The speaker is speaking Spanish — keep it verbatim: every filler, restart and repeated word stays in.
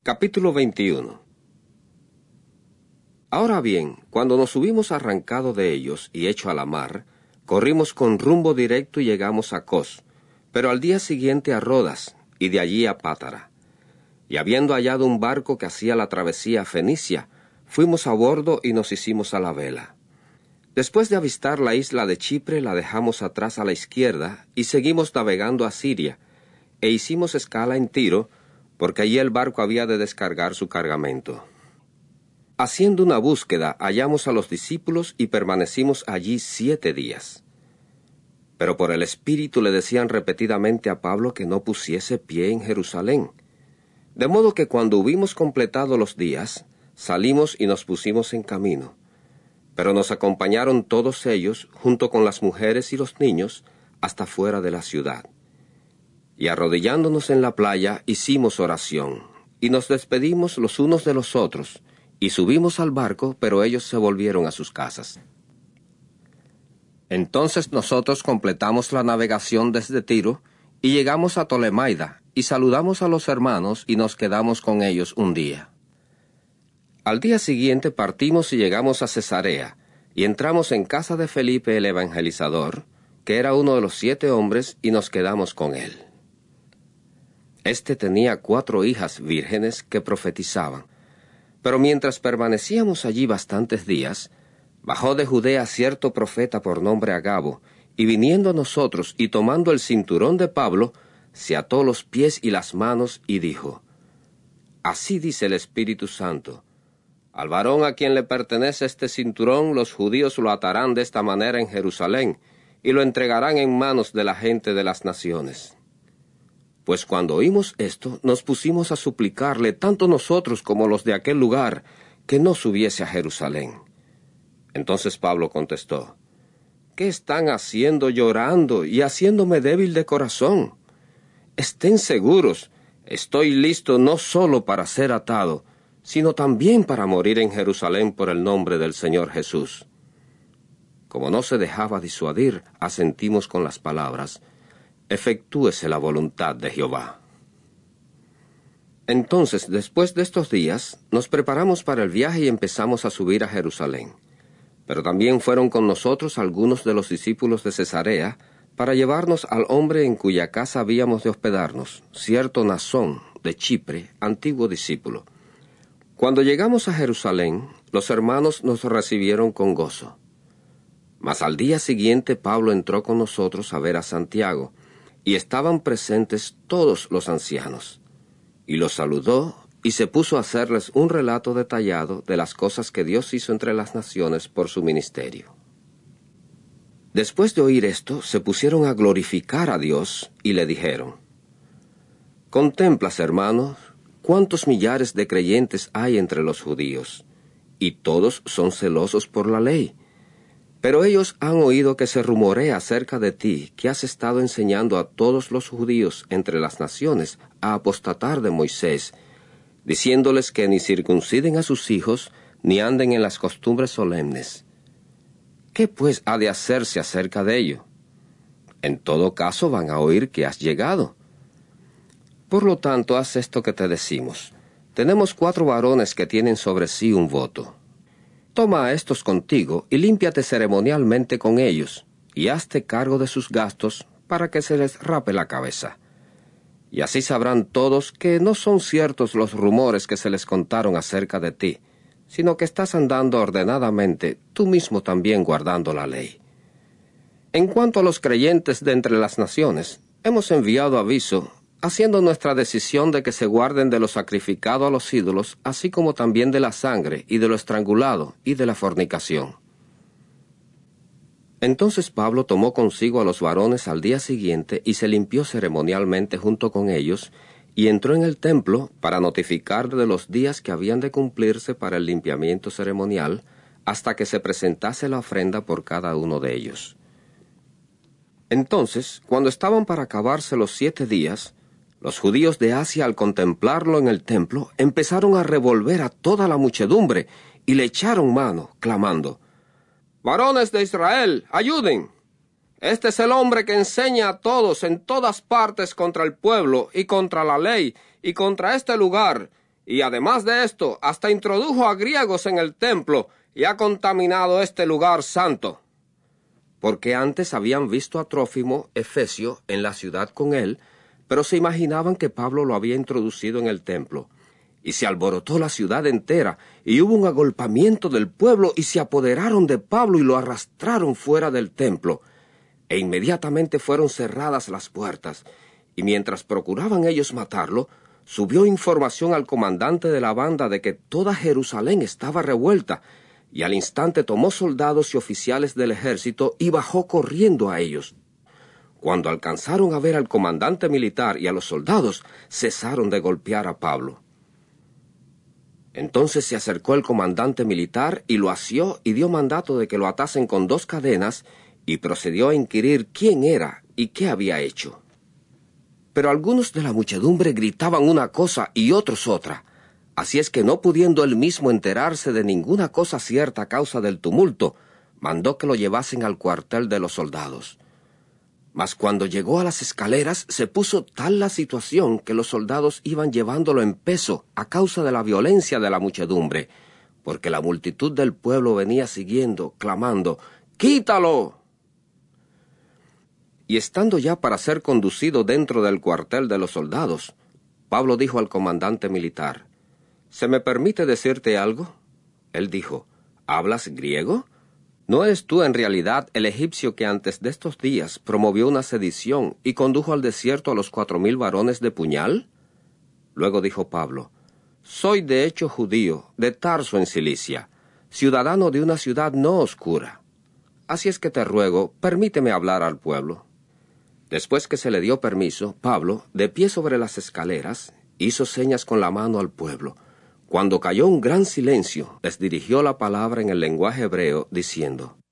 Capítulo veintiuno. Ahora bien, cuando nos hubimos arrancado de ellos y hecho a la mar, corrimos con rumbo directo y llegamos a Cos, pero al día siguiente a Rodas, y de allí a Pátara. Y habiendo hallado un barco que hacía la travesía a Fenicia, fuimos a bordo y nos hicimos a la vela. Después de avistar la isla de Chipre, la dejamos atrás a la izquierda y seguimos navegando a Siria, e hicimos escala en Tiro, porque allí el barco había de descargar su cargamento. Haciendo una búsqueda, hallamos a los discípulos y permanecimos allí siete días. Pero por el Espíritu le decían repetidamente a Pablo que no pusiese pie en Jerusalén. De modo que cuando hubimos completado los días, salimos y nos pusimos en camino. Pero nos acompañaron todos ellos, junto con las mujeres y los niños, hasta fuera de la ciudad. Y arrodillándonos en la playa, hicimos oración, y nos despedimos los unos de los otros, y subimos al barco, pero ellos se volvieron a sus casas. Entonces nosotros completamos la navegación desde Tiro, y llegamos a Tolemaida, y saludamos a los hermanos, y nos quedamos con ellos un día. Al día siguiente partimos y llegamos a Cesarea, y entramos en casa de Felipe el evangelizador, que era uno de los siete hombres, y nos quedamos con él. Este tenía cuatro hijas vírgenes que profetizaban. Pero mientras permanecíamos allí bastantes días, bajó de Judea cierto profeta por nombre Agabo, y viniendo a nosotros y tomando el cinturón de Pablo, se ató los pies y las manos y dijo: Así dice el Espíritu Santo: Al varón a quien le pertenece este cinturón, los judíos lo atarán de esta manera en Jerusalén, y lo entregarán en manos de la gente de las naciones. Pues cuando oímos esto, nos pusimos a suplicarle, tanto nosotros como los de aquel lugar, que no subiese a Jerusalén. Entonces Pablo contestó: ¿Qué están haciendo llorando y haciéndome débil de corazón? Estén seguros, estoy listo no solo para ser atado, sino también para morir en Jerusalén por el nombre del Señor Jesús. Como no se dejaba disuadir, asentimos con las palabras: efectúese la voluntad de Jehová. Entonces, después de estos días, nos preparamos para el viaje y empezamos a subir a Jerusalén. Pero también fueron con nosotros algunos de los discípulos de Cesarea, para llevarnos al hombre en cuya casa habíamos de hospedarnos, cierto Nasón, de Chipre, antiguo discípulo. Cuando llegamos a Jerusalén, los hermanos nos recibieron con gozo. Mas al día siguiente Pablo entró con nosotros a ver a Santiago, y estaban presentes todos los ancianos. Y los saludó, y se puso a hacerles un relato detallado de las cosas que Dios hizo entre las naciones por su ministerio. Después de oír esto, se pusieron a glorificar a Dios, y le dijeron: Contemplas, hermanos, cuántos millares de creyentes hay entre los judíos, y todos son celosos por la ley. Pero ellos han oído que se rumorea acerca de ti, que has estado enseñando a todos los judíos entre las naciones a apostatar de Moisés, diciéndoles que ni circunciden a sus hijos, ni anden en las costumbres solemnes. ¿Qué pues ha de hacerse acerca de ello? En todo caso van a oír que has llegado. Por lo tanto, haz esto que te decimos. Tenemos cuatro varones que tienen sobre sí un voto. Toma a estos contigo y límpiate ceremonialmente con ellos, y hazte cargo de sus gastos para que se les rape la cabeza. Y así sabrán todos que no son ciertos los rumores que se les contaron acerca de ti, sino que estás andando ordenadamente, tú mismo también guardando la ley. En cuanto a los creyentes de entre las naciones, hemos enviado aviso, haciendo nuestra decisión de que se guarden de lo sacrificado a los ídolos, así como también de la sangre, y de lo estrangulado, y de la fornicación. Entonces Pablo tomó consigo a los varones al día siguiente, y se limpió ceremonialmente junto con ellos, y entró en el templo para notificar de los días que habían de cumplirse para el limpiamiento ceremonial, hasta que se presentase la ofrenda por cada uno de ellos. Entonces, cuando estaban para acabarse los siete días, los judíos de Asia, al contemplarlo en el templo, empezaron a revolver a toda la muchedumbre y le echaron mano, clamando: «Varones de Israel, ayuden. Este es el hombre que enseña a todos en todas partes contra el pueblo y contra la ley y contra este lugar, y además de esto, hasta introdujo a griegos en el templo y ha contaminado este lugar santo. Porque antes habían visto a Trófimo, efesio, en la ciudad con él, pero se imaginaban que Pablo lo había introducido en el templo. Y se alborotó la ciudad entera, y hubo un agolpamiento del pueblo, y se apoderaron de Pablo y lo arrastraron fuera del templo. E inmediatamente fueron cerradas las puertas, y mientras procuraban ellos matarlo, subió información al comandante de la banda de que toda Jerusalén estaba revuelta, y al instante tomó soldados y oficiales del ejército y bajó corriendo a ellos. Cuando alcanzaron a ver al comandante militar y a los soldados, cesaron de golpear a Pablo. Entonces se acercó el comandante militar y lo asió y dio mandato de que lo atasen con dos cadenas y procedió a inquirir quién era y qué había hecho. Pero algunos de la muchedumbre gritaban una cosa y otros otra, así es que no pudiendo él mismo enterarse de ninguna cosa cierta a causa del tumulto, mandó que lo llevasen al cuartel de los soldados. Mas cuando llegó a las escaleras, se puso tal la situación que los soldados iban llevándolo en peso a causa de la violencia de la muchedumbre, porque la multitud del pueblo venía siguiendo, clamando, ¡quítalo! Y estando ya para ser conducido dentro del cuartel de los soldados, Pablo dijo al comandante militar, ¿se me permite decirte algo? Él dijo, ¿hablas griego? ¿No eres tú en realidad el egipcio que antes de estos días promovió una sedición y condujo al desierto a los cuatro mil varones de puñal? Luego dijo Pablo, soy de hecho judío, de Tarso en Cilicia, ciudadano de una ciudad no oscura. Así es que te ruego, permíteme hablar al pueblo. Después que se le dio permiso, Pablo, de pie sobre las escaleras, hizo señas con la mano al pueblo. Cuando cayó un gran silencio, les dirigió la palabra en el lenguaje hebreo, diciendo,